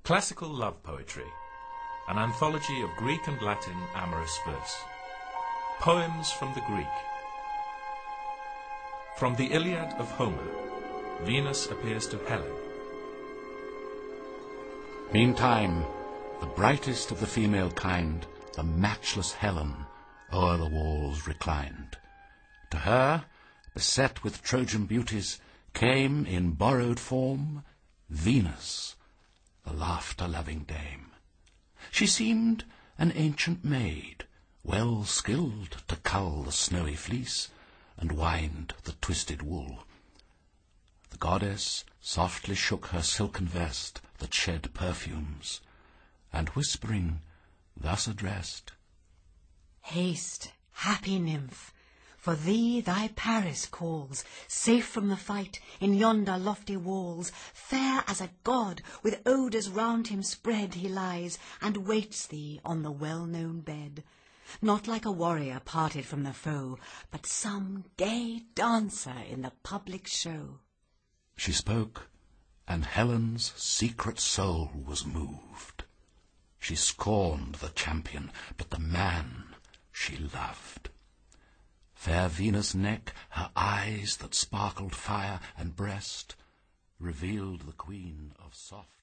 Classical Love Poetry, an anthology of Greek and Latin amorous verse. Poems from the Greek. From the Iliad of Homer, Venus appears to Helen. Meantime, the brightest of the female kind, the matchless Helen, o'er the walls reclined. To her, beset with Trojan beauties, came in borrowed form Venus, the laughter-loving dame. She seemed an ancient maid, well skilled to cull the snowy fleece and wind the twisted wool. The goddess softly shook her silken vest that shed perfumes, and whispering, thus addressed, "Haste, happy nymph, for thee thy Paris calls, safe from the fight in yonder lofty walls. Fair as a god, with odours round him spread, he lies, and waits thee on the well-known bed. Not like a warrior parted from the foe, but some gay dancer in the public show." She spoke, and Helen's secret soul was moved. She scorned the champion, but the man she loved. Fair Venus' neck, her eyes that sparkled fire, and breast revealed the queen of soft